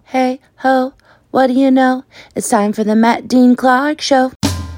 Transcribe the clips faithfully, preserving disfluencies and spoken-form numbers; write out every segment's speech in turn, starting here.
Hey, ho, what do you know? It's time for the Matt Dean Clark Show.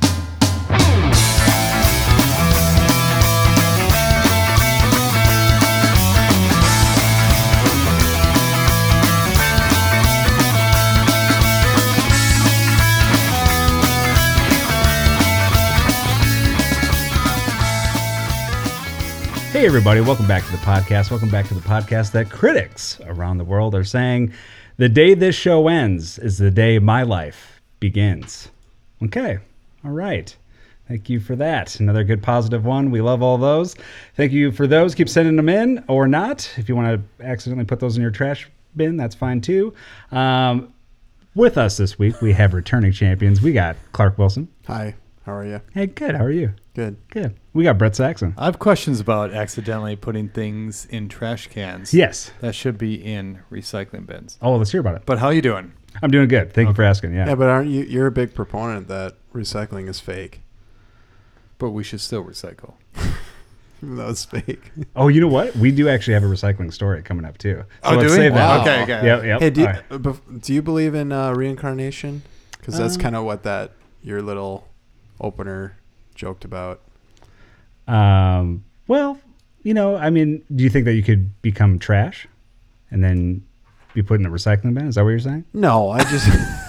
Hey everybody, welcome back to the podcast. Welcome back to the podcast that critics around the world are saying the day this show ends is the day my life begins. Okay, all right. Thank you for that. Another good positive one. We love all those. Thank you for those. Keep sending them in or not. If you want to accidentally put those in your trash bin, that's fine too. Um, with us this week, we have returning champions. We got Clark Wilson. Hi, how are you? Hey, good. How are you? Good. Good. We got Brett Saxon. I have questions about accidentally putting things in trash cans. Yes. That should be in recycling bins. Oh, let's hear about it. But how you doing? I'm doing good. Thank okay. you for asking. Yeah. Yeah, but aren't you? You're a big proponent that recycling is fake. But we should still recycle. That was fake. Oh, you know what? We do actually have a recycling story coming up too. So oh, let's do we? save that. Wow. Okay. Okay. Yep. Yep. Hey, do you, right. do you believe in uh, reincarnation? Because that's um, kind of what that your little opener joked about. Um. Well, you know, I mean, do you think that you could become trash and then be put in a recycling bin? Is that what you're saying? No, I just.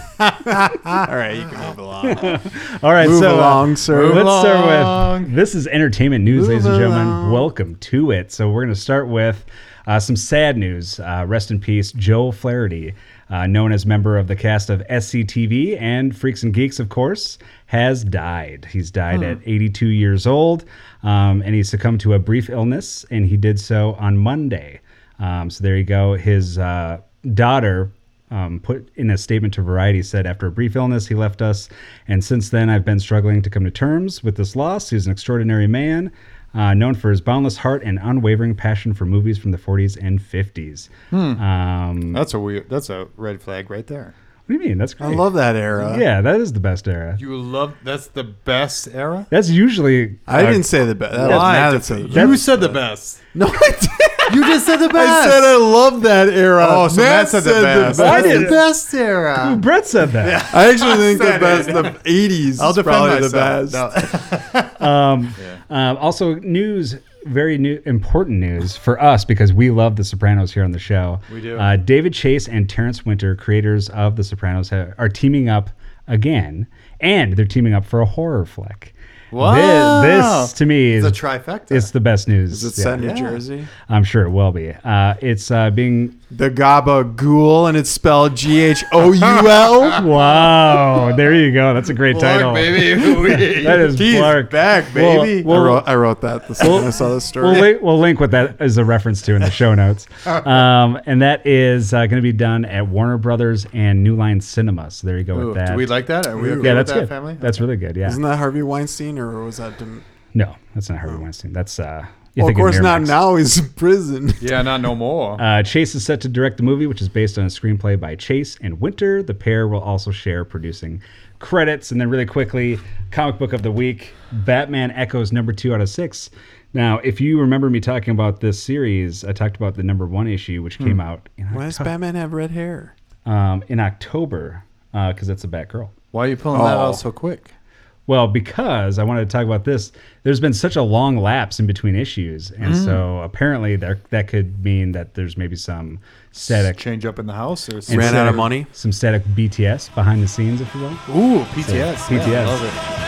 All right, you can move along. All right, move so along, uh, sir. Let's move start along. with this is entertainment news, move ladies and gentlemen. along. Welcome to it. So we're going to start with uh, some sad news. Uh, rest in peace, Joe Flaherty, uh, known as member of the cast of S C T V and Freaks and Geeks, of course, has died. He's died Hmm. at eighty-two years old, um, and he succumbed to a brief illness, and he did so on Monday. Um, so there you go. His uh, daughter um, put in a statement to Variety, said, after a brief illness, he left us, and since then I've been struggling to come to terms with this loss. He's an extraordinary man, uh, known for his boundless heart and unwavering passion for movies from the forties and fifties. Hmm. Um, That's a weird. That's a red flag right there. what do you mean? That's great. I love that era. Yeah, that is the best era. You love. That's the best era. That's usually. I uh, didn't say the best. Why? You said the best. No, I did. You just said the best. I said I love that era. Oh, so Matt said the best. I That's did. the best era. Brett said that. I actually think the said best, it. the eighties I'll is defend probably myself. the best. No. Um, Yeah. um, also, news, very new, important news for us because we love The Sopranos here on the show. We do. Uh, David Chase and Terrence Winter, creators of The Sopranos, ha- are teaming up again, and they're teaming up for a horror flick. Wow. This, this to me, is It's a trifecta. It's the best news. Is it Yeah. set in New Yeah. Jersey? I'm sure it will be. Uh, it's uh, being The Gabagool, and it's spelled G H O U L. wow. There you go. That's a great title. baby. That is He's Clark. back, Well- baby. well- I, wrote, I wrote that the second I saw this story. We'll link, we'll link what that is a reference to in the show notes. Um, and that is uh, going to be done at Warner Brothers and New Line Cinema. So there you go Ooh, with that. do we like that? Are we Ooh. okay yeah, with that's that good. family? That's really good. Yeah. Isn't that Harvey Weinstein, or was that... Dim- No, that's not Harvey Weinstein. That's uh. you well, of think course not. Miramax. Now he's in prison. Yeah, not no more. Uh, Chase is set to direct the movie, which is based on a screenplay by Chase and Winter. The pair will also share producing credits. And then really quickly, comic book of the week, Batman Echoes number two out of six. Now, if you remember me talking about this series, I talked about the number one issue, which came out in, Why does Octo- Batman have red hair? um, in October, because it's a Batgirl. Why are you pulling that Oh. out so quick? Well, because I wanted to talk about this, there's been such a long lapse in between issues, and Mm. so apparently there that could mean that there's maybe some static, Change up in the house or and Ran out static- of money? some static B T S behind the scenes, if you will. Ooh, P T S. So, P T S. Yeah, love it.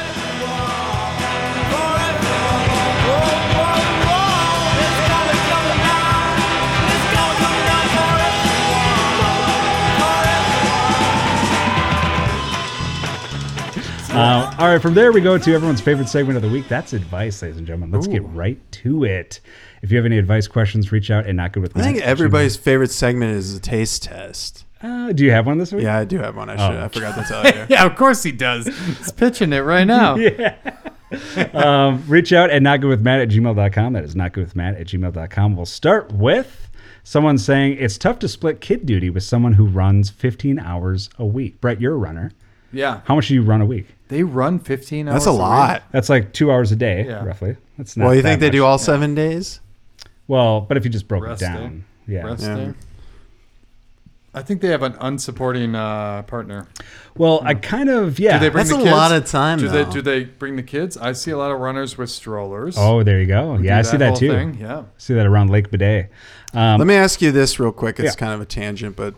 Uh, all right, from there we go to everyone's favorite segment of the week. That's advice, ladies and gentlemen. Let's Ooh. get right to it. If you have any advice questions, reach out at notgoodwithmatt. I think everybody's favorite segment is the taste test. Uh, do you have one this week? Yeah, I do have one. I should. Oh. I forgot to tell you. Yeah, of course he does. He's pitching it right now. Yeah. um, reach out at notgoodwithmatt at gmail dot com. That is notgoodwithmatt at gmail dot com. We'll start with someone saying it's tough to split kid duty with someone who runs fifteen hours a week. Brett, you're a runner. Yeah. How much do you run a week? They run fifteen hours That's a lot. That's like two hours a day, Yeah. roughly. That's not Well, you that think they much. do all seven days? Well, but if you just broke Rest it down. day. Yeah. Rest Yeah. day. I think they have an unsupporting uh, partner. Well, I kind of yeah. Do they bring That's the a kids? lot of time, Do though. they do they bring the kids? I see a lot of runners with strollers. Oh, there you go. who Yeah, I do see that whole too. thing. Yeah. I see that around Lake Bidet. Um, Let me ask you this real quick. It's Yeah. kind of a tangent, but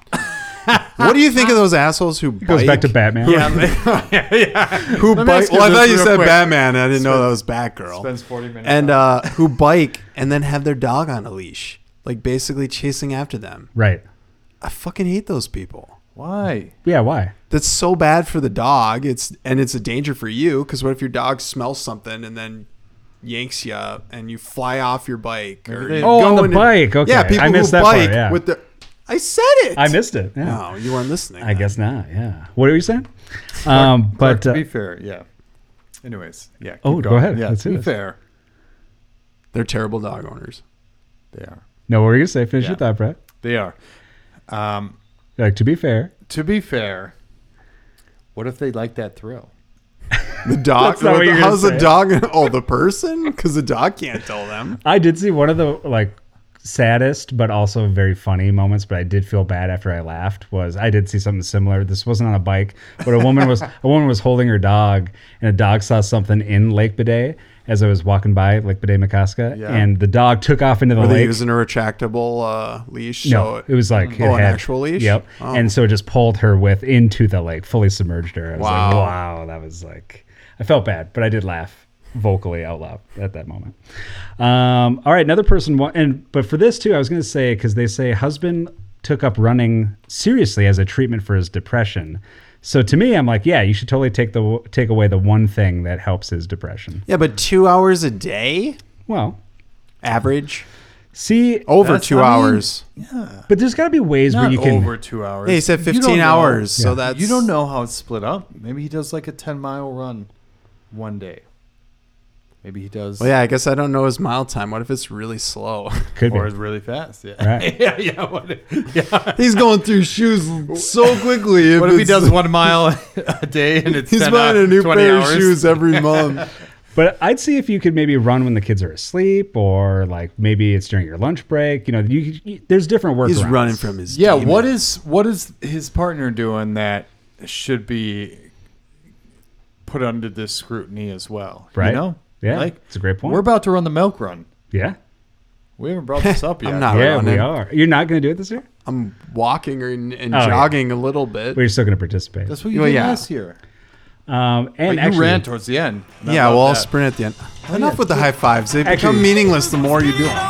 what do you think of those assholes who it goes bike? back to Batman. Yeah. yeah. Who Let me bike? ask you Well, I this thought you real said quick. Batman. I didn't know Spend- that was Batgirl. Spends forty minutes. And on uh, who bike and then have their dog on a leash, like basically chasing after them. Right. I fucking hate those people. why? Yeah. Why? That's so bad for the dog. It's and it's a danger for you because what if your dog smells something and then yanks you and you fly off your bike? Or they- you Oh, go on the into- bike. Okay. Yeah, people I missed who that bike part. Yeah. with the. I said it. I missed it. Yeah. No, you weren't listening. I then. guess not. Yeah. What are you saying? Um, Clark, but to uh, be fair, yeah. Anyways, yeah. keep Oh, go going. ahead. Yeah, Let's to do be this. fair, They're terrible dog owners. they are. no, what were you gonna say? Finish Yeah. your thought, Brett. They are. Um, Like to be fair, to be fair, what if they like that thrill? The dog. That's not what you're gonna how's the say. dog? Oh, the person? Because the dog can't tell them. I did see one of the like saddest but also very funny moments, but I did feel bad after I laughed. Was I did see something similar. This wasn't on a bike, but a woman was a woman was holding her dog, and a dog saw something in Lake Bidet as I was walking by Lake Bidet Makaska, Yeah. and the dog took off into the Were they lake. using a retractable uh, leash? No, So it was like it Oh, an had- actual leash? Yep, Oh. and so it just pulled her with into the lake, fully submerged her. I was like, Wow. wow, that was like, I felt bad, but I did laugh vocally out loud at that moment. Um, all right, another person, wa- and but for this too, I was going to say because they say husband took up running seriously as a treatment for his depression. So to me, I'm like, yeah, you should totally take the take away the one thing that helps his depression. Yeah, but two hours a day, Well, average, see, over That's- two I mean, hours. Yeah. but there's got to be ways Not where you can. over two hours. Yeah, he said You don't fifteen know. hours, so Yeah. that's You don't know how it's split up. Maybe he does like a ten mile run one day. Maybe he does. Well, yeah, I guess I don't know his mile time. What if it's really slow? Could be. Or it's really fast. Yeah. Right. yeah. Yeah. What if, yeah. He's going through shoes so quickly. What if he does one mile a day and it's He's ten, buying uh, a new twenty pair hours? of shoes every month. But I'd see if you could maybe run when the kids are asleep, or like maybe it's during your lunch break. You know, you, you there's different workarounds. He's running from his. Yeah. demons. What is what is his partner doing that should be put under this scrutiny as well? Right. You know. Yeah, Like, it's a great point. we're about to run the milk run. yeah, We haven't brought this up yet. I'm not yeah, we running. are. You're not going to do it this year? I'm walking or, and Oh, yeah. jogging a little bit. Well, you're still going to participate. That's what you Well, did yeah. last year. Um, But and you actually, ran towards the end. And I Yeah, love well, I'll that. sprint at the end. Oh, Enough yeah. with the high fives. They Actually- become meaningless the more you do them.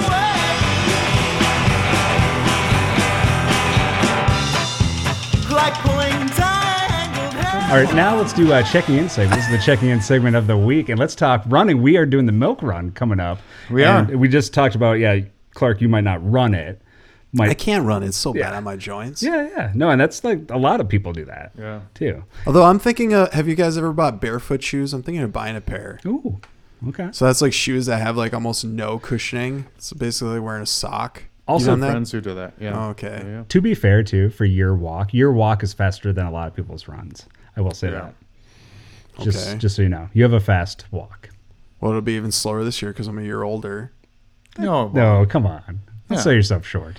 Like pulling tangled hair. all right, now let's do a checking in segment. This is the checking in segment of the week, and let's talk running. We are doing the milk run coming up. We And are. We just talked about, yeah, Clark, you might not run it. Might, I can't run. It's so Yeah. bad on my joints. Yeah, yeah. No, and that's like a lot of people do that. Yeah. Too. Although I'm thinking, uh, have you guys ever bought barefoot shoes? I'm thinking of buying a pair. Ooh. Okay. So that's like shoes that have like almost no cushioning. So basically wearing a sock. Also, You done that? Friends who do that. Yeah. Okay. Yeah. To be fair, too, for your walk, your walk is faster than a lot of people's runs. I will say Yeah. that. Just, Okay. just so you know, you have a fast walk. Well, it'll be even slower this year because I'm a year older. No. No, come on. Don't Yeah. sell yourself short.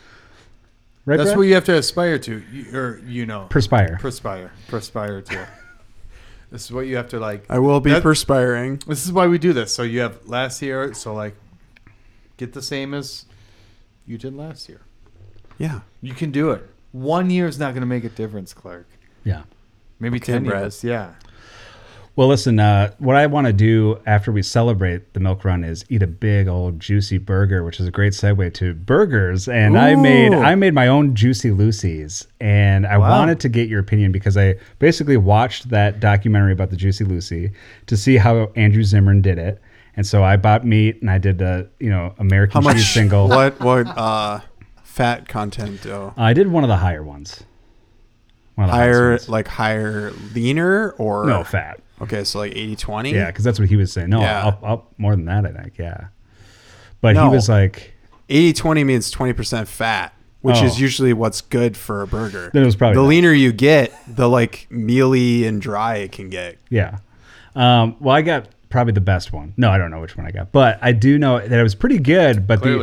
Right, That's Brett? what you have to aspire to, you, or you know, Perspire. perspire, perspire to. This is what you have to like. I will be That- perspiring. This is why we do this. So you have last year, so like, get the same as you did last year. Yeah. You can do it. One year is not going to make a difference, Clark. Yeah. Maybe Okay, ten Brett. years. Yeah. Well, listen, uh, what I want to do after we celebrate the milk run is eat a big old juicy burger, which is a great segue to burgers. And I made Ooh. I made my own Juicy Lucy's, and I Wow. wanted to get your opinion because I basically watched that documentary about the Juicy Lucy to see how Andrew Zimmern did it. And so I bought meat and I did the, you know, American How cheese much? single. What? What? Uh, fat content though. I did one of the higher ones. One of the highest Higher, ones. like higher, leaner, or no fat. Okay, so like eighty twenty. Yeah, because that's what he was saying. No, Yeah. up, up more than that, I think. Yeah, but No. he was like, eighty twenty means twenty percent fat, which Oh. is usually what's good for a burger. Then it was probably the that. leaner you get, the like mealy and dry it can get. yeah. Um, well, I got probably the best one. No, I don't know which one I got, but I do know that it was pretty good. But Clearly. the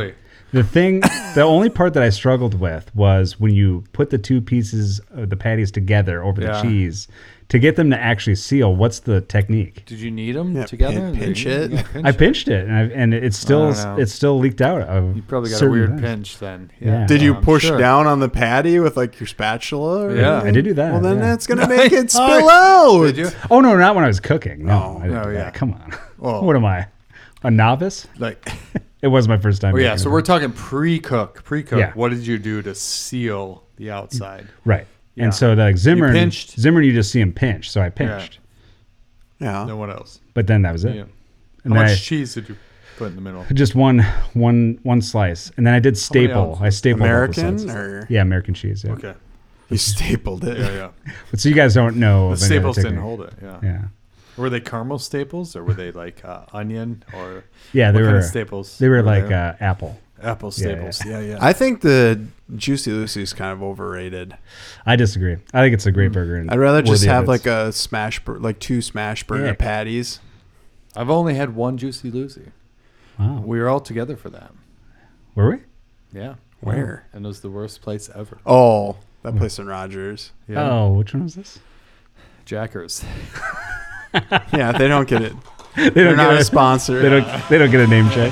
The thing, the only part that I struggled with was when you put the two pieces of the patties together over Yeah. the cheese to get them to actually seal. What's the technique? Did you knead them Yeah, together? pin- pinch You- it. yeah, pinch I it. pinched it, and, I, and it's still I don't know. it's still leaked out. Of You probably got a certain weird things. pinch then. Yeah. Did you I'm push sure. down on the patty with like your spatula? Or Yeah. anything? I did do that, Well, then yeah. that's gonna make it spill Oh, out. Did you? Oh no, not when I was cooking. No, Oh. I didn't Oh, do yeah. that. Come on. Oh. What am I? A novice? Like, It was my first time. oh yeah. making So it. we're talking pre-cook. Pre-cook. Yeah. What did you do to seal the outside? right. Yeah. And so like Zimmern, pinched? Zimmern, you just see him pinch. So I pinched, Yeah. No one else. but then that was it. Yeah. And How then much I, cheese did you put in the middle? just one, one, one slice, and then I did staple. ounces? I stapled both American sides. or Yeah, American cheese. Yeah. Okay. you stapled it. Yeah, yeah. But so you guys don't know. The of any staples other didn't technique. hold it. Yeah. Yeah. Were they caramel staples or were they like uh, onion or Yeah, they what were. kind of staples? They were like they? uh, apple. apple yeah, staples. Yeah, yeah. I think the Juicy Lucy is kind of overrated. I disagree. I think it's a great burger. And I'd rather just worthy of have its- like a smash, bur- like two smash burger Yeah. patties. I've only had one Juicy Lucy. Wow. We were all together for that. Were we? Yeah. Where? And it was the worst place ever. Oh, that place in Rogers. Yeah. Oh, which one was this? Jackers. Yeah, they don't get it. They They're don't not get a sponsor. They don't. They don't get a name check.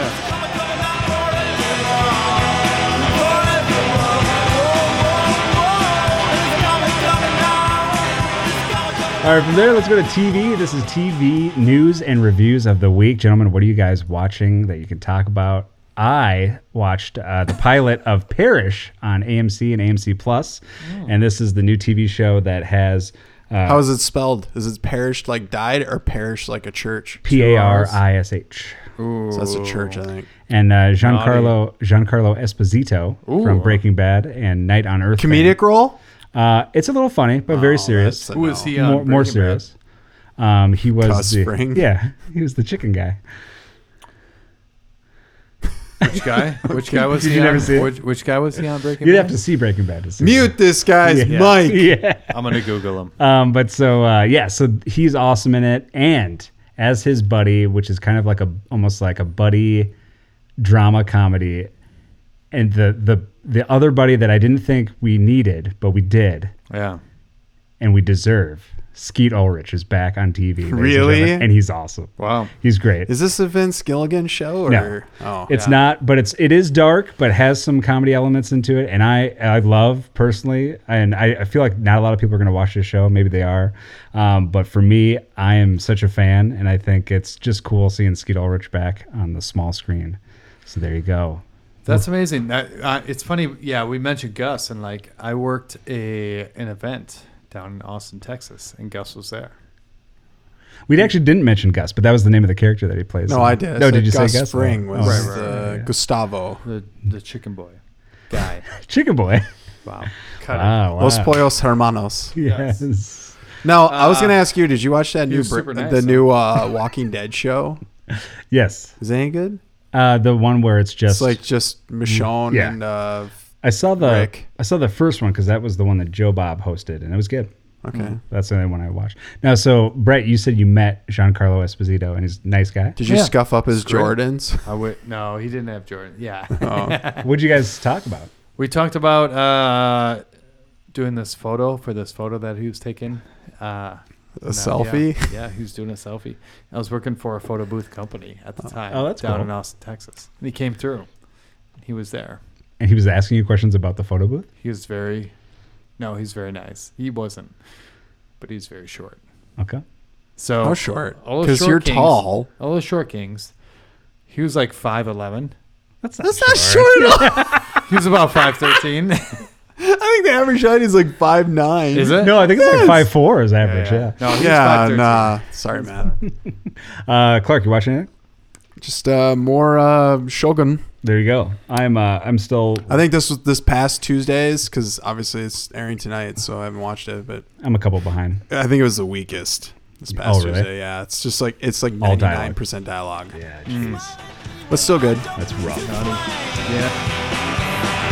All right, from there, let's go to T V. This is T V news and reviews of the week. Gentlemen, what are you guys watching that you can talk about? I watched uh, the pilot of Parish on A M C and A M C Plus, and this is the new T V show that has uh, How is it spelled? Is it perished like died or perished like a church? P A R I S H. Ooh. So that's a church, I think. And uh, Giancarlo Giancarlo Esposito from Ooh. Breaking Bad and Night on Earth. Comedic role? Uh, it's a little funny, but very Oh, serious. that's a Who is no. he on More, more Breaking serious. Um, he was Gus the, Fring? yeah, he was the chicken guy. Bad? Which guy? Which guy was Did he you on? never see it? Which, which guy was he on Breaking You'd Bad? have to see Breaking Bad to see. Mute this guy's Yeah. mic. Yeah. I'm going to Google him. Um, but so uh, yeah, so he's awesome in it, and as his buddy, which is kind of like a almost like a buddy drama comedy, and the the the other buddy that I didn't think we needed, but we did, Yeah. and we deserve. Skeet Ulrich is back on T V. ladies and Really? gentlemen, and he's awesome. Wow. He's great. Is this a Vince Gilligan show? Or? No. Oh. It's Yeah. not, but it's it is dark, but has some comedy elements into it, and I I love personally, and I, I feel like not a lot of people are going to watch this show. Maybe they are, um, but for me, I am such a fan, and I think it's just cool seeing Skeet Ulrich back on the small screen. So there you go. That's amazing. That uh, it's funny. Yeah, we mentioned Gus, and like I worked a an event down in Austin, Texas, and Gus was there. We actually didn't mention Gus, but that was the name of the character that he plays. No, I did. I No, said did you Gus say Gus? Fring Oh, was oh, Right, the right, right, yeah. Gustavo. The the chicken boy guy. Chicken Boy. Wow. Cut it. Wow, wow. Los Pollos Hermanos. Yes. Now, I was Uh, going to ask you, did you watch that he new was Br- super nice, the huh? new uh, Walking Dead show? Yes. Is it any good? Uh, the one where it's just It's like just Michonne Yeah. and uh, I saw the Rick. I saw the first one because that was the one that Joe Bob hosted, and it was good. okay. That's the only one I watched. Now, so Brett, you said you met Giancarlo Esposito, and he's a nice guy. Did you Yeah. scuff up his It's great. Jordans? I would no, he didn't have Jordan. Yeah. Oh. What'd you guys talk about? We talked about uh, doing this photo for this photo that he was taking. Uh, A no, selfie? Yeah, yeah, he was doing a selfie. I was working for a photo booth company at the time Oh, that's down cool. in Austin, Texas. And he came through. He was there. And he was asking you questions about the photo booth? He was very, no, he's very nice. He wasn't, but he's very short. Okay. So How short? all the Because short you're kings- tall. All the short kings. He was like five eleven. That's not That's not short at all. He was about five thirteen. I think the average height is like five nine. Is it? No, I think it's like Yes. five four is average, yeah. No, he was Yeah, five thirteen. nah. Sorry, man. Uh, Clark, you watching it? Just uh, more uh, Shogun. There you go. I'm uh, I'm still I think this was this past Tuesdays because obviously it's airing tonight, so I haven't watched it. But I'm a couple behind. I think it was the weakest this past Oh, really? Tuesday. Yeah, it's just like it's like All ninety dialogue. nine percent dialogue, Yeah, jeez. but still good. That's rough. Yeah.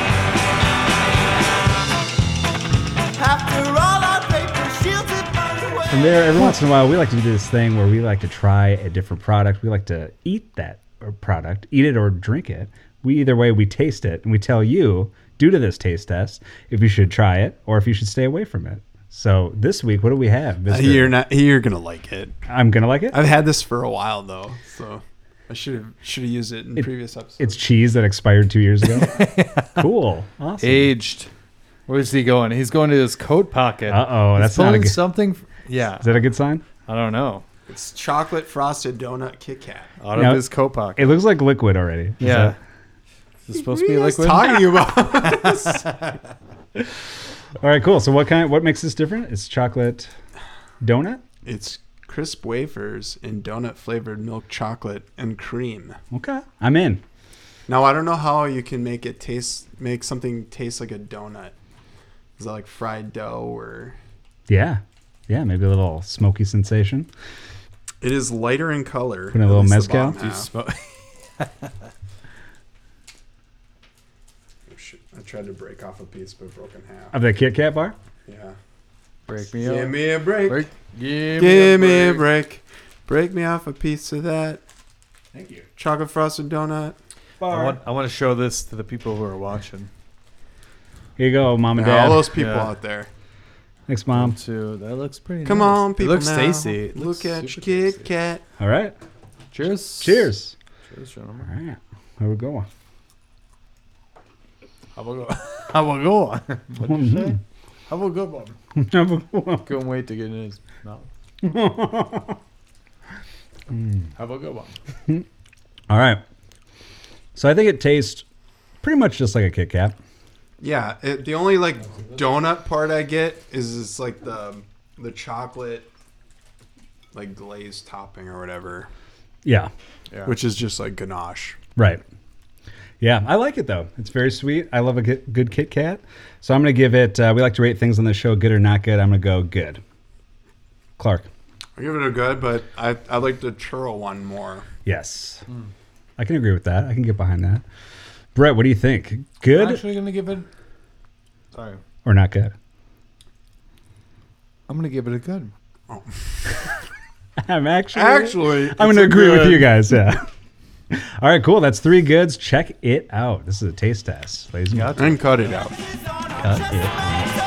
After all our paper shields it burns away. From there, every once in a while, we like to do this thing where we like to try a different product. We like to eat that uh, product, eat it or drink it we either way we taste it and we tell you, due to this taste test, if you should try it or if you should stay away from it. So this week, what do we have? Uh, you're not. You're gonna like it. I'm gonna like it. I've had this for a while though, so I should have should have used it in It- previous episodes. It's cheese that expired two years ago. Cool. Awesome. Aged. Where's he going? He's going to his coat pocket. Uh-oh, He's that's not a pulling good- something. f- Yeah. Is that a good sign? I don't know. It's chocolate frosted donut Kit Kat. Out Now, of his coat pocket. It looks like liquid already. Is Yeah. that- Is it supposed to What be are you guys liquid? talking about? All right, cool. So what kind? What makes this different? It's chocolate donut. It's crisp wafers in donut flavored milk chocolate and cream. Okay, I'm in. Now I don't know how you can make it taste make something taste like a donut. Is that like fried dough or? Yeah, yeah. Maybe a little smoky sensation. It is lighter in color. Put in a at little least the mezcal? bottom Do you half. smoke? Oh, shit. I tried to break off a piece but broke in half. Of the Kit Kat bar. Yeah. Break me Give up. me a break. Break. Give, Give me a break. Break me off a piece of that Thank you. chocolate frosted donut. I want, I want to show this to the people who are watching. Here you go, mom and Yeah, dad. all those people Yeah. out there. Thanks, mom. Too. That looks pretty Come nice. on, people. It looks now. tasty. It Look looks at your super Kit tasty. Kat. All right. Cheers. Cheers. Cheers, gentlemen. All right. How we going? How about go? How about go on? What did you say? How about go on? How we going? Couldn't wait to get in his mouth. How about go on? All right. So I think it tastes pretty much just like a Kit Kat. Yeah, it, the only like donut part I get is it's like the the chocolate like glazed topping or whatever, Yeah. Yeah. which is just like ganache. Right. Yeah, I like it though. It's very sweet. I love a good, good Kit Kat. So I'm going to give it, uh, we like to rate things on the show, good or not good. I'm going to go good. Clark. I give it a good, but I I like the churro one more. Yes. I can agree with that. I can get behind that. Brett, what do you think? Good I'm actually gonna give it. Sorry, or not good? I'm gonna give it a good. I'm actually, Actually, I'm going to agree with you guys. Yeah. All right, cool. That's three goods. Check it out. This is a taste test, ladies and gentlemen. And cut it out. Cut it out.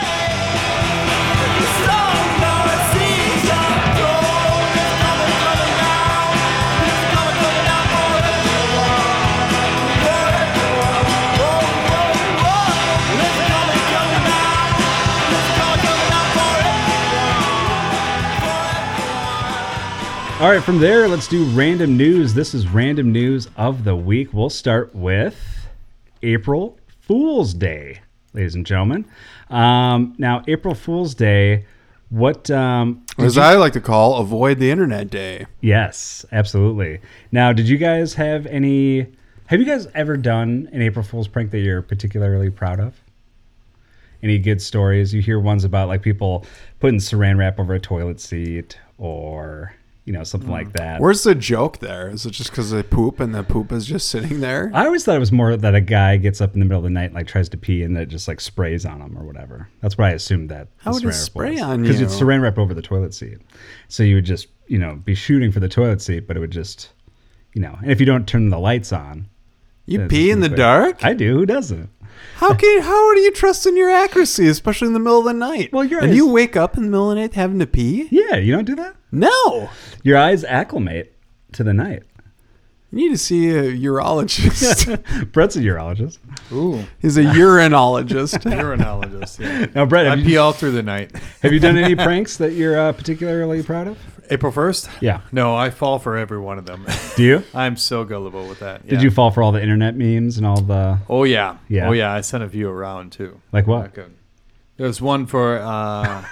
All right, from there, let's do random news. This is random news of the week. We'll start with April Fool's Day, ladies and gentlemen. Um, now, April Fool's Day, what... Um, did As you- I like to call, avoid the internet day. Yes, absolutely. Now, did you guys have any... Have you guys ever done an April Fool's prank that you're particularly proud of? Any good stories? You hear ones about like people putting saran wrap over a toilet seat or... You know, something like that. Where's the joke there? Is it just because they poop and the poop is just sitting there? I always thought it was more that a guy gets up in the middle of the night and like tries to pee and that just like sprays on him or whatever. That's what I assumed that. How would it spray on Because you? it's saran wrap over the toilet seat. So you would just, you know, be shooting for the toilet seat, but it would just, you know, and if you don't turn the lights on. You then pee it's in the quick. dark? I do. Who doesn't? How can how do you trust in your accuracy, especially in the middle of the night? Well, your and eyes- you wake up in the middle of the night having to pee? Yeah, you don't do that? No. Your eyes acclimate to the night. You need to see a urologist. Brett's a urologist. Ooh, He's a urinologist. urinologist. Yeah. Now, Brett, I have pee you, all through the night. have you done any pranks that you're uh, particularly proud of? April first? Yeah. No, I fall for every one of them. Do you? I'm so gullible with that. Did yeah. you fall for all the internet memes and all the... Oh yeah. Yeah. Oh yeah. I sent a few around too. Like what? Not good. There was one for. Uh,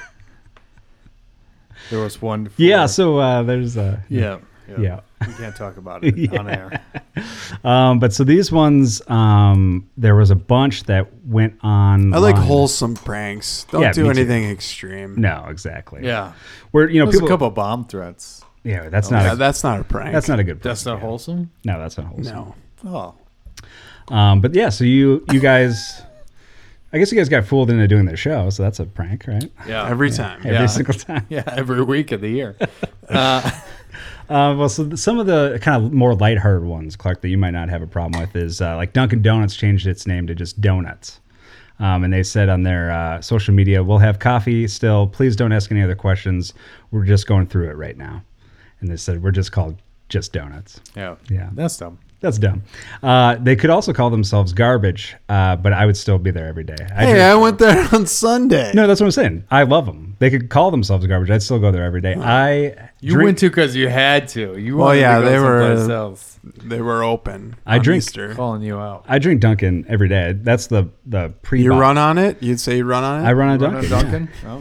there was one. For, Yeah, so uh, there's uh, Yeah. Yeah. We can't talk about it Yeah. on air. um, but so these ones, um, there was a bunch that went on. I like wholesome pranks. Don't Yeah, do me too. anything extreme. No, exactly. Yeah. Where you know There's people. a couple bomb threats. Yeah, that's Oh, not. Yeah, a, that's not a prank. that's not a good. That's prank, not yeah. wholesome. No, that's not wholesome. No. Oh. Um, but yeah, so you you guys, I guess you guys got fooled into doing their show, so that's a prank, right? Yeah. Every time. Every Yeah. single time. Yeah. Every week of the year. Uh, Uh, well, so some of the kind of more lighthearted ones, Clark, that you might not have a problem with is uh, like Dunkin' Donuts changed its name to just Donuts. Um, and they said on their uh, social media, we'll have coffee still. Please don't ask any other questions. We're just going through it right now. And they said, we're just called just Donuts. Yeah. Yeah. That's dumb. That's dumb. Uh, they could also call themselves Garbage, uh, but I would still be there every day. I Hey, drink- I went there on Sunday. No, that's what I'm saying. I love them. They could call themselves Garbage. I'd still go there every day. I You drink, went to because you had to. You Well, wanted yeah, to go they were- someplace else. They were open. I on drink- Easter. Calling you out. I drink Dunkin' every day. That's the the pre. You run on it? You'd say you run on it? I run on Run a Dunkin'. Dunkin'?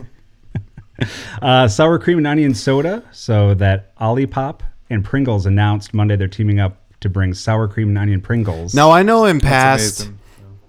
Oh. Uh, sour cream and onion soda. So that Olipop and Pringles announced Monday they're teaming up to bring sour cream and onion Pringles. Now, I know in That's past amazing.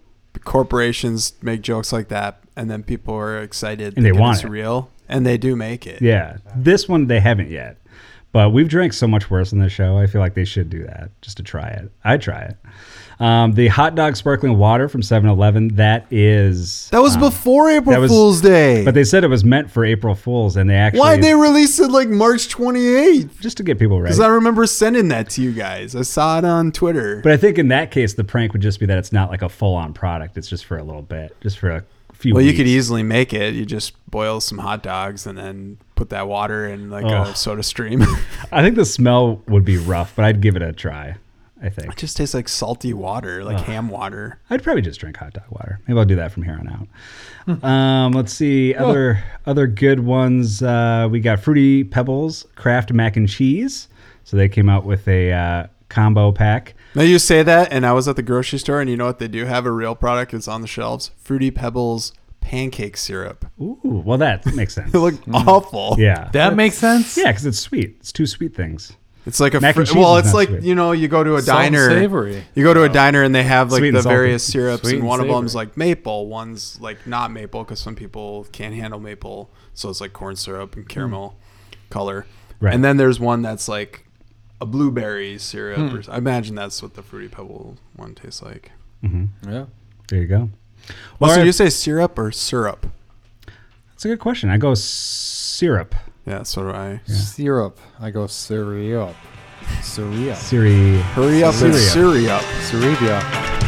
corporations make jokes like that, and then people are excited And they thinking want it's it. real, and they do make it. Yeah, this one they haven't yet, but we've drank so much worse in this show. I feel like they should do that just to try it. I'd try it. Um, the hot dog sparkling water from seven eleven, that is That was um, before April that was- Fool's Day. but they said it was meant for April Fools, and they actually Why'd they release it like March twenty-eighth? just to get people ready. Because I remember sending that to you guys. I saw it on Twitter. But I think in that case, the prank would just be that it's not like a full-on product. It's just for a little bit, just for a few. Well, you weeks. could easily make it. You just boil some hot dogs and then put that water in like Oh. a soda stream. I think the smell would be rough, but I'd give it a try. I think It just tastes like salty water, like ham water. I'd probably just drink hot dog water. Maybe I'll do that from here on out. um, let's see other other good ones. Uh, we got Fruity Pebbles Kraft Mac and Cheese. So they came out with a uh, combo pack. Now you say that, and I was at the grocery store, and you know what they do have a real product? It's on the shelves. Fruity Pebbles pancake syrup. Ooh, well that makes sense. It looked awful. Yeah, That makes sense? yeah, because it's sweet. It's two sweet things. It's like a Mac fr- and cheese well, is it's not like sweet. you know, you go to a Salt and diner. savory. You go to a diner and they have like Sweet and the salty. various syrups, Sweet and and one of savory. them's like maple, one's like not maple because some people can't handle maple, so it's like corn syrup and caramel color. Right. And then there's one that's like a blueberry syrup. Hmm. Or, I imagine that's what the Fruity Pebble one tastes like. Yeah. There you go. Well, All so right. you say syrup or syrup? That's a good question. I go syrup. Yeah, so do I. Syrup. I go syrup. Syrup. Siri. Hurry up and Syrup. syrup. Syrup.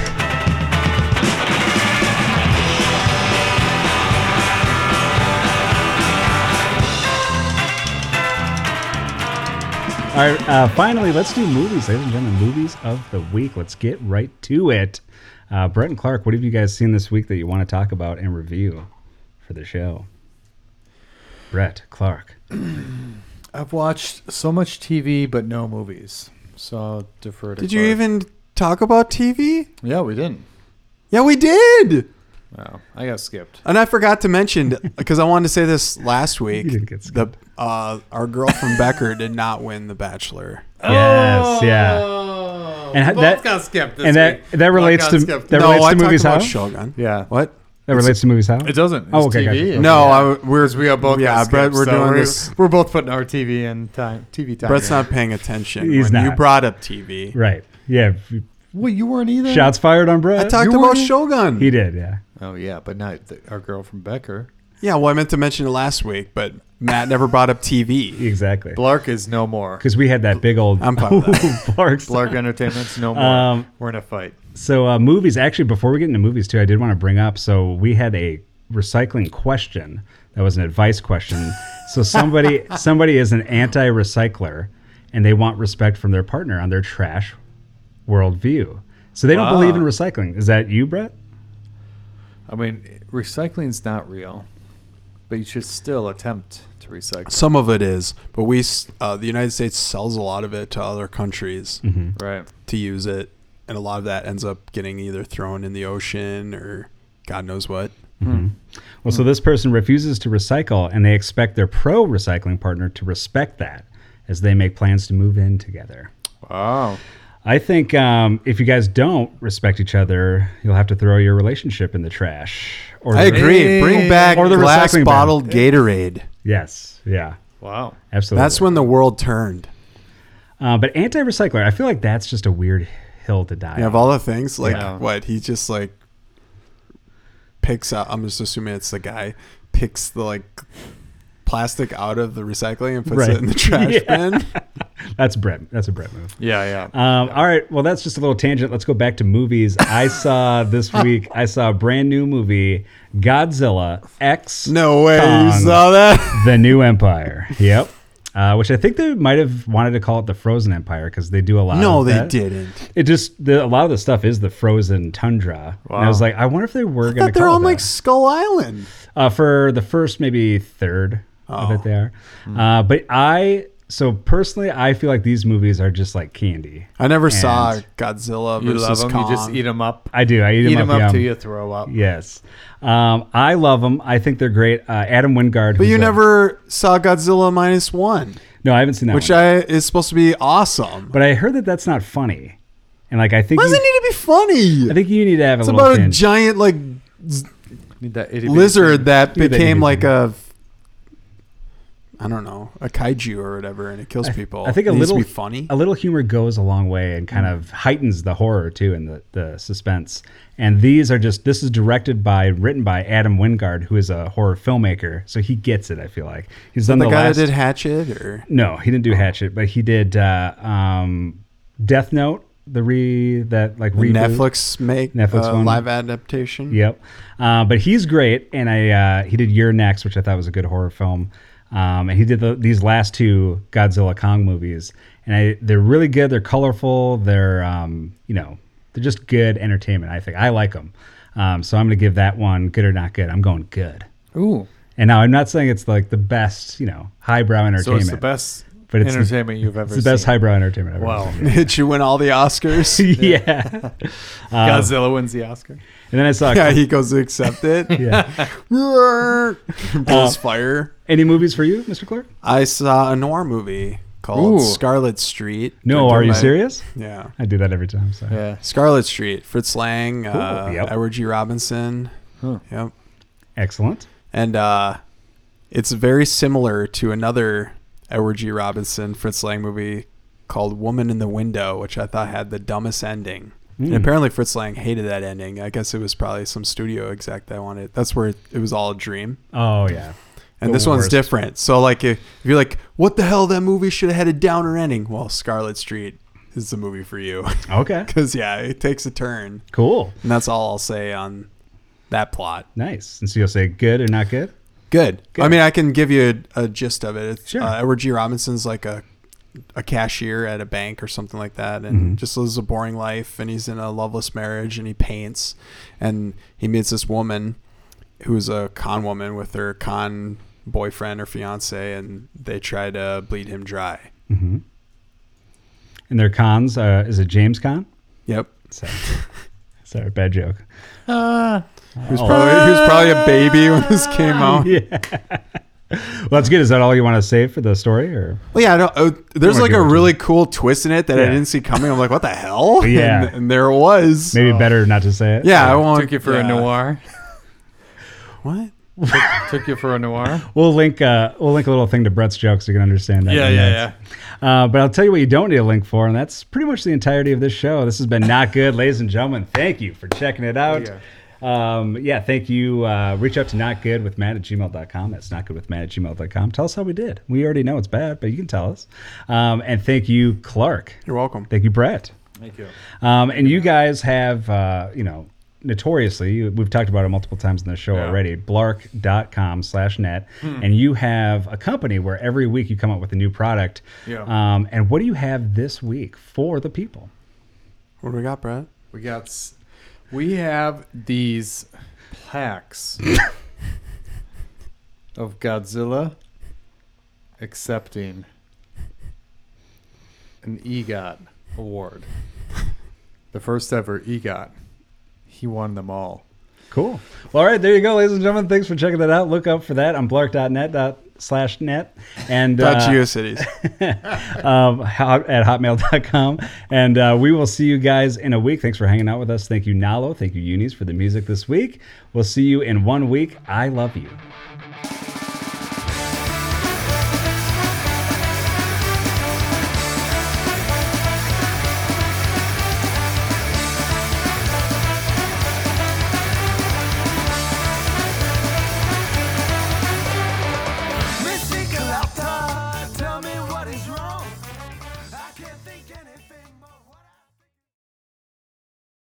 All right, uh, finally, let's do movies, ladies and gentlemen. Movies of the week. Let's get right to it. Uh, Brett and Clark, what have you guys seen this week that you want to talk about and review for the show? Brett, Clark. I've watched so much T V, but no movies. So I'll defer to Did you Clark. even talk about T V? Yeah, we didn't. Yeah, we did. No, I got skipped. And I forgot to mention because I wanted to say this last week. You didn't get the uh, our girl from Becker did not win The Bachelor. Yes, yeah. Oh, And ha- both that- got skipped this and that week. that Both relates got to skipped. that no, relates I to talked movies about how Shogun. Yeah. What? that relates to movies how It doesn't. It's Oh, okay, T V. gotcha. No, Yeah. I, we're Because we are both yeah, got Brett. skipped, We're so doing we're, this. We're both putting our T V in time. T V time. Brett's here. not paying attention. He's when you not. brought up T V. right? Yeah. Well, you weren't either. Shots fired on Brett. I talked You about weren't- Shogun. He did, yeah. Oh yeah, but not the, our girl from Becker. Yeah, well, I meant to mention it last week, but Matt never brought up T V. Exactly. Blark is no more. Because we had that big old I'm fine with that. Blark's- Blark Entertainment's no more. Um, We're in a fight. So uh, movies, actually, before we get into movies too, I did want to bring up. So we had a recycling question that was an advice question. So somebody somebody is an anti-recycler, and they want respect from their partner on their trash worldview. So they don't Wow. believe in recycling. Is that you, Brett? I mean, recycling's not real, but you should still attempt to recycle. Some of it is, but we s- uh, the United States sells a lot of it to other countries Right. to use it, and a lot of that ends up getting either thrown in the ocean or God knows what. Well, so this person refuses to recycle, and they expect their pro-recycling partner to respect that as they make plans to move in together. Wow. I think um, if you guys don't respect each other, you'll have to throw your relationship in the trash. Or I the- agree. Hey. Bring back Or the glass recycling bin. bottled Gatorade. Yes. Yeah. Wow. Absolutely. That's when the world turned. Uh, but anti-recycler, I feel like that's just a weird hill to die You have on. all the things like Yeah. what he just like picks out. I'm just assuming it's the guy picks the like plastic out of the recycling and puts Right. it in the trash Yeah. bin. That's Brett. That's a Brett move. Yeah, yeah. Um, all right. Well, that's just a little tangent. Let's go back to movies. I saw this week, I saw a brand new movie, Godzilla X. No way Kong, you saw that. The New Empire. Yep. Uh, which I think they might have wanted to call it the Frozen Empire because they do a lot No, of they that. didn't. It just, the, a lot of the stuff is the frozen tundra. And I Wow. was like, I wonder if they were I going thought to they're call on it like that. Skull Island. Uh, for the first maybe third of Oh. it there. Uh, but I, so personally, I feel like these movies are just like candy. I never saw And- Godzilla You versus love them. Kong. You just eat them up. I do. I eat, Eat them them up, up yum. till you throw up. Yes. Um, I love them. I think they're great. Uh, Adam Wingard. But who's you a- never saw Godzilla minus one, No, I haven't seen that which one. I is supposed to be awesome. But I heard that that's not funny. And like, I think Why does you, it need to be funny? I think you need to have it's a little about a tinge. giant like z- Need that itty bitty lizard thing. that Yeah, that became itty like bitty. a, I don't know, a kaiju or whatever, and it kills people. I think a it needs little to be funny. A little humor goes a long way and kind of heightens the horror too and the, the suspense. And these are just this is directed by written by Adam Wingard, who is a horror filmmaker, so he gets it. I feel like he's done the, the, guy last. that did Hatchet, or No, he didn't do Hatchet, but he did uh, um, Death Note, the re that like the reboot. Netflix make Netflix uh, one. live adaptation. Yep. Uh, but he's great, and I uh, he did You're Next, which I thought was a good horror film. Um, and he did the, these last two Godzilla Kong movies, and I, they're really good. They're colorful. They're um, you know they're just good entertainment. I think I like them. Um, so I'm going to give that one good or not good. I'm going good. Ooh. And now I'm not saying it's like the best, you know, highbrow So entertainment. it's the best But it's the- entertainment you've ever It's the best seen. highbrow entertainment I've Wow. ever seen. Did you win all the Oscars? yeah. Uh, Godzilla wins the Oscar. and then I saw yeah, he goes to accept it. yeah. Blows fire. Any movies for you, Mister Clark? I saw a noir movie called Ooh. Scarlet Street. No, directed are you by- serious? Yeah. I do that every time. So. Yeah. Scarlet Street. Fritz Lang, Cool. uh, Yep. Edward G. Robinson. Huh. Yep. Excellent. And uh, it's very similar to another Edward G. Robinson, Fritz Lang movie called Woman in the Window, which I thought had the dumbest ending. And Mm. apparently Fritz Lang hated that ending. I guess it was probably some studio exec that wanted. That's where it was all a dream. Oh yeah. And The this one's worst. different. So like if, if you're like, what the hell, that movie should have had a downer ending. Well, Scarlet Street is the movie for you. Okay. Because yeah, it takes a turn. Cool. And that's all I'll say on that plot. Nice. And so you'll say good or not good? Good. Good. I mean, I can give you a, a gist of it. It's, Sure. uh, Edward G. Robinson's like a a cashier at a bank or something like that, and Mm-hmm. just lives a boring life. And he's in a loveless marriage, and he paints, and he meets this woman who's a con woman with her con boyfriend or fiance, and they try to bleed him dry. Mm-hmm. And their cons, uh, is it James Con? Yep. Sorry. Sorry, bad joke. Ah. He was Oh. probably he was probably a baby when this came out. Yeah. Well, that's good. Is that all you want to say for the story, or? Well, yeah, I don't, uh, there's wanna like give a it to really cool twist in it that I Yeah. didn't see coming. I'm like, what the hell? Yeah. And, and there it was. Maybe better not to say it. Yeah, I won't. Took you for yeah. a noir. What? took, took you for a noir. We'll link. Uh, we'll link a little thing to Brett's joke so you can understand that. Yeah, in yeah, minutes. Uh, but I'll tell you what you don't need a link for, and that's pretty much the entirety of this show. This has been Not Good, ladies and gentlemen. Thank you for checking it out. Yeah. Um, yeah, thank you. Uh, reach out to notgoodwithmatt at gmail dot com. That's notgoodwithmatt at gmail dot com. Tell us how we did. We already know it's bad, but you can tell us. Um, and thank you, Clark. You're welcome. Thank you, Brett. Thank you. Um, and you guys have, uh, you know, notoriously, we've talked about it multiple times in the show Yeah. already, blark.com slash net. And you have a company where every week you come up with a new product. Yeah. Um, and what do you have this week for the people? What do we got, Brad? We got. s- We have these plaques of Godzilla accepting an EGOT award. The first ever EGOT. He won them all. Cool. Well, all right, there you go, ladies and gentlemen. Thanks for checking that out. Look up for that on blark dot net slash net and Dot uh, GeoCities. um, hot, at hotmail dot com. And uh, we will see you guys in a week. Thanks for hanging out with us. Thank you, Nalo. Thank you, Unis, for the music this week. We'll see you in one week. I love you.